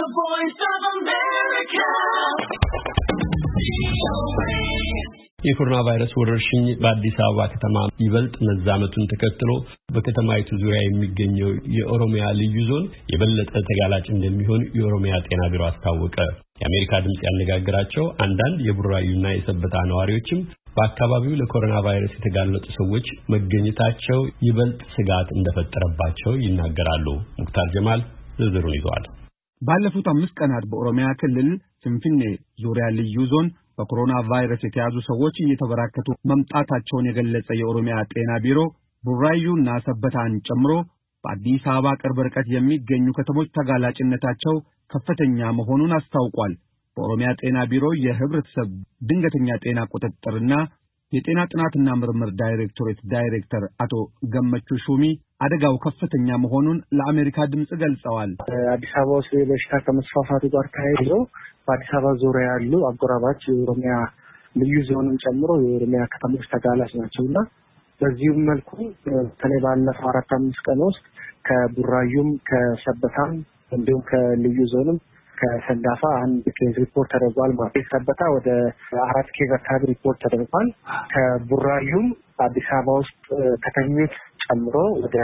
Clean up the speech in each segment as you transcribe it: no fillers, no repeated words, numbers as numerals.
voice of America. የኮሮና ቫይረስ ወረርሽኝ በአዲስ አበባ ከተማ ይበልጥ መዛመቱን ተከትሎ በከተማይቱ ዙሪያ የሚገኘው የኦሮሚያ ልዩ ዞን የበለጠ ተጋላጭ እንደሚሆን የኦሮሚያ ጤና ቢሮ አስታወቀ። የአሜሪካ ድምጽ ያነጋገራቸው አንዳንድ የቡራዩና የሰበታ ነዋሪዎችም በአካባቢው ለኮሮና ቫይረስ የተጋለጡ ሰዎች መገኘታቸው ይበልጥ ስጋት እንደፈጠረባቸው ይናገራሉ። ሙክታር ጀማል ዝርዝሩን ይዟል። ባለፉት 5 ቀናት በኦሮሚያ ክልል ፍንፍኔ ዙሪያ ልዩ ዞን በኮሮና ቫይረስ የተያዙ ሰዎች እየተበራከቱ መምጣታቸውን የገለጸ የኦሮሚያ ጤና ቢሮ ቡራዩና ሰበታን ጨምሮ በአዲስ አበባ ቅርብ ርቀት የሚገኙ ከተሞች ተጋላጭነታቸው ከፍተኛ መሆኑን አስታውቋል። በኦሮሚያ ጤና ቢሮ የህብረተሰብ ድንገተኛ ጤና ቁጥጥርና የጤና ጥናትና ምርምር ዳይሬክቶሬት ዳይሬክተር አቶ ገመቹ ሹሚ አደጋው ከፍተኛ መሆኑን ለአሜሪካ ድምጽ ገልጸዋል። አዲስ አበባ ውስጥ በሽታ ከመስፋፋቱ ጋር ተያይዞ በአዲስ አበባ ዙሪያ ያሉ አጎራባች የኦሮሚያ ልዩ ዞንን ጨምሮ የኦሮሚያ ከተሞች ተጋላጭ ናቸውና በዚህም መልኩ በተለይ ባለፈው 4-5 ቀን ውስጥ ከቡራዩም ከሰበታም እንዲሁም ከልዩ ዞንም ከሰንዳፋ አንድ ኬዝ ሪፖርት ተደርጓል። ሰበታ ወደ 4 ኬዝ አካባቢ ሪፖርት ተደርጓል። ከቡራዩም አዲስ አበባ ውስጥ ከተኙት ጨምሮ ወደ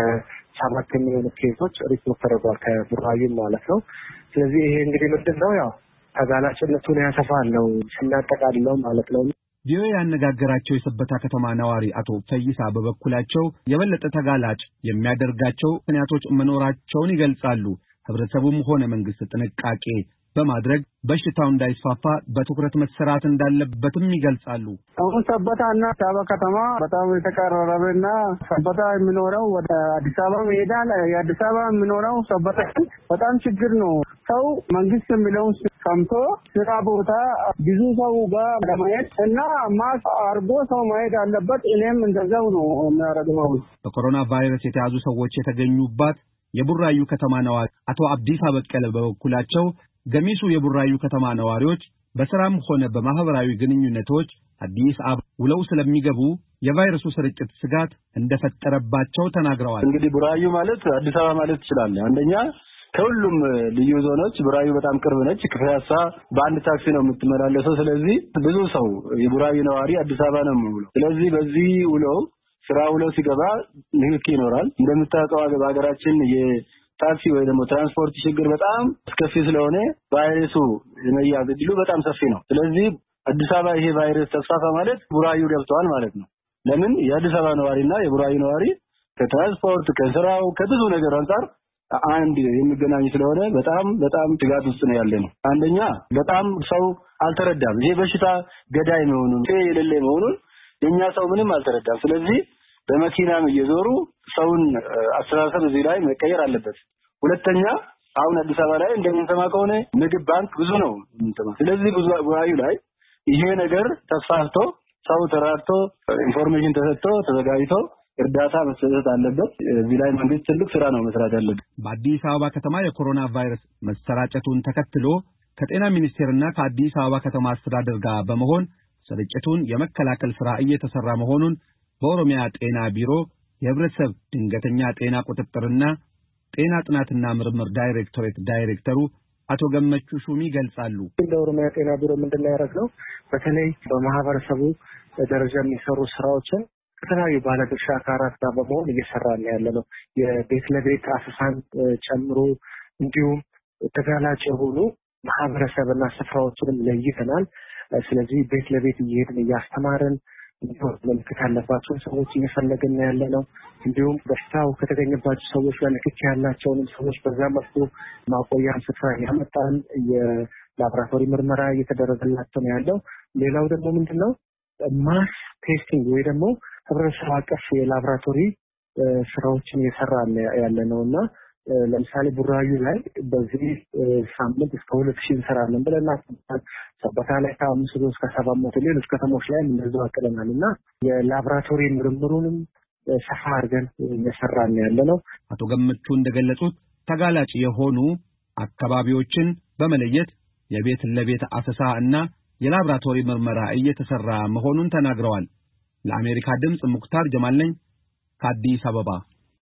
7 የሚሆኑ ኬዞች ሪፖርት ተደርጓል ከቡራዩም ማለት ነው። ስለዚህ ይሄ እንግዲህ ምንድነው ያው ተጋላጭነቱን ያሰፋል ነው ስናጠቃልለው ማለት ነው። ቪኦኤ ያነጋገራቸው የሰበታ ከተማ ነዋሪ አቶ ፈይሳ በበኩላቸው የበለጠ ተጋላጭ የሚያደርጋቸው ምክንያቶች መኖራቸውን ይገልጻሉ። ህብረተሰቡም ሆነ መንግስት ጥንቃቄ በማድረግ በሽታው እንዳይስፋፋ በትኩረት መሰራት እንዳለበትም ይገልጻሉ። አሁን ሰበታና አበባ ከተማ በጣም የተቀራረበና ሰበታ የሚኖረው ወደ አዲስ አበባ ይሄዳል። የአዲስ አበባ የሚኖረው ሰበታ በጣም ችግር ነው። ሰው መንግስት የሚለውን ሰምቶ ስራ ቦታ ብዙ ሰው ጋር ለማየት እና ማስ አርጎ ሰው ማየት አለበት። እኔም እንደዛው ነው የሚያደርገው። በኮሮና ቫይረስ የተያዙ ሰዎች የተገኙባት የቡራዩ ከተማ ነዋሪ አቶ አብዲሳ በቀለ በበኩላቸው ገሚሱ የቡራዩ ከተማ ነዋሪዎች በስራም ሆነ በማህበራዊ ግንኙነቶች አዲስ አበባ ውለው ስለሚገቡ የቫይረሱ ስርጭት ስጋት እንደፈጠረባቸው ተናግረዋል። እንግዲህ ቡራዩ ማለት አዲስ አበባ ማለት ይችላል። አንደኛ ከሁሉም ልዩ ዞኖች ቡራዩ በጣም ቅርብ ነች። ከፒያሳ በአንድ ታክሲ ነው የምትመላለሰው። ስለዚህ ብዙ ሰው የቡራዩ ነዋሪ አዲስ አበባ ነው የሚውለው። ስለዚህ በዚህ ውለው ስራ ውለው ሲገባ ንክኪ ይኖራል። እንደምታውቀው በሀገራችን የታክሲ ወይ ደግሞ ትራንስፖርት ችግር በጣም አስከፊ ስለሆነ ቫይረሱ የመያዝ እድሉ በጣም ሰፊ ነው። ስለዚህ አዲስ አበባ ይሄ ቫይረስ ተስፋፋ ማለት ቡራዩ ገብቷል ማለት ነው። ለምን የአዲስ አበባ ነዋሪና የቡራዩ ነዋሪ ከትራንስፖርት ከስራው ከብዙ ነገር አንፃር አንድ የሚገናኝ ስለሆነ በጣም ትጋት ውስጥ ነው ያለነው። አንደኛ በጣም ሰው አልተረዳም። ይሄ በሽታ ገዳይ መሆኑን የሌለ መሆኑን የኛ ሰው ምንም አልተረዳም። ስለዚህ በመኪናም እየዞሩ ሰውን አስተሳሰብ እዚህ ላይ መቀየር አለበት። ሁለተኛ አሁን አዲስ አበባ ላይ እንደምንሰማ ከሆነ ምግብ ባንክ ብዙ ነው የምንሰማ። ስለዚህ ቡራዩ ላይ ይሄ ነገር ተስፋፍቶ ሰው ተራርቶ ኢንፎርሜሽን ተሰጥቶ ተዘጋጅቶ እርዳታ መሰጠት አለበት። እዚህ ላይ መንግስት ትልቅ ስራ ነው መስራት ያለበት። በአዲስ አበባ ከተማ የኮሮና ቫይረስ መሰራጨቱን ተከትሎ ከጤና ሚኒስቴርና ከአዲስ አበባ ከተማ አስተዳደር ጋር በመሆን ስርጭቱን የመከላከል ስራ እየተሰራ መሆኑን በኦሮሚያ ጤና ቢሮ የህብረተሰብ ድንገተኛ ጤና ቁጥጥርና ጤና ጥናትና ምርምር ዳይሬክቶሬት ዳይሬክተሩ አቶ ገመቹ ሹሚ ገልጻሉ። በኦሮሚያ ጤና ቢሮ ምንድነው ያደረገው? በተለይ በማህበረሰቡ ደረጃ የሚሰሩ ስራዎችን ከተለያዩ ባለድርሻ አካላት ጋር በመሆን እየሰራን ያለነው የቤት ለቤት አሰሳን ጨምሮ እንዲሁም ተጋላጭ የሆኑ ማህበረሰብና ስፍራዎችንም ለይተናል። ስለዚህ ቤት ለቤት እየሄድን እያስተማርን ምልክት ያለባቸው ሰዎች እየፈለግን ያለነው እንዲሁም በሽታው ከተገኘባቸው ሰዎች ጋር ንክኪ ያላቸውንም ሰዎች በዛ መልኩ ማቆያ ስፍራ ያመጣን የላብራቶሪ ምርመራ እየተደረገላቸው ነው ያለው። ሌላው ደግሞ ምንድነው ማስ ቴስቲንግ ወይ ደግሞ ህብረተሰብ አቀፍ የላብራቶሪ ስራዎችን እየሰራን ያለነውና ለምሳሌ ቡራዩ ላይ በዚህ ሳምንት እስከ 2000 እንሰራለን ብለና ሰበታ ላይ ከ500 እስከ 700 ሌሎች ከተሞች ላይ እንደዛው አቀለናልና የላብራቶሪ ምርምሩንም ሰፋ አድርገን እየሰራን ያለነው። አቶ ገመቹ እንደገለጹት ተጋላጭ የሆኑ አካባቢዎችን በመለየት የቤት ለቤት አሰሳ እና የላብራቶሪ ምርመራ እየተሰራ መሆኑን ተናግረዋል። ለአሜሪካ ድምጽ ሙክታር ጀማል ነኝ ከአዲስ አበባ።